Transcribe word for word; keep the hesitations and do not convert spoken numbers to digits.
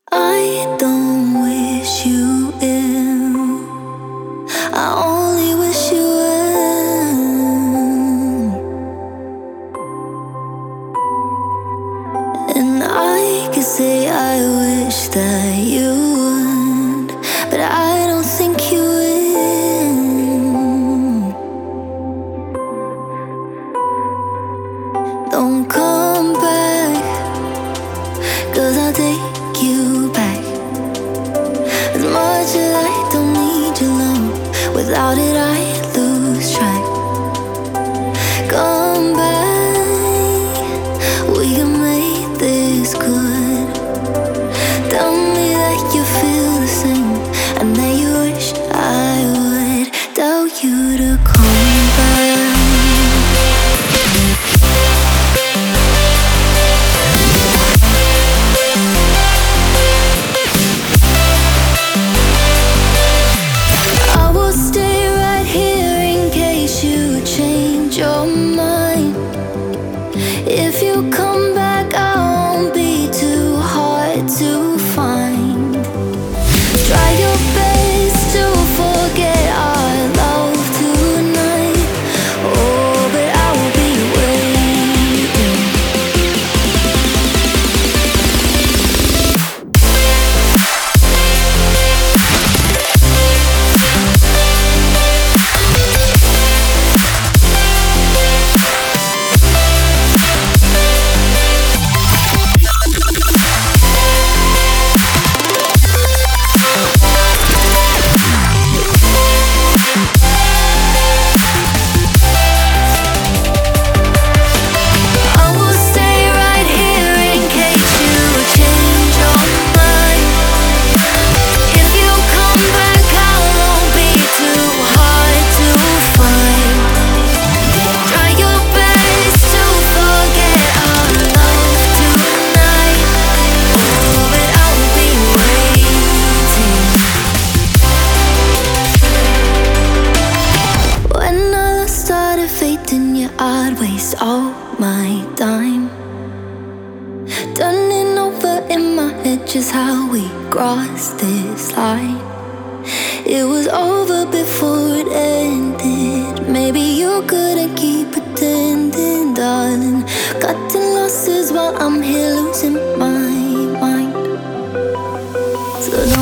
I don't wish you ill, I only wish you well. And I could say I wish that you would, but I don't think you will. Don't come back, 'cause I'll take you back. As much as I don't need your love, without it I lose track. Come back, we can make this good. Tell me that you feel the same, and that you wish I would tell you to come back. Your mind. If you come back, I won't be too hard to find. Try your best to forget our love tonight. Oh, but I will be waiting. I'd waste all my time turning over in my head just how we crossed this line. It was over before it ended. Maybe you couldn't keep pretending, darling. Cutting losses while I'm here losing my mind. So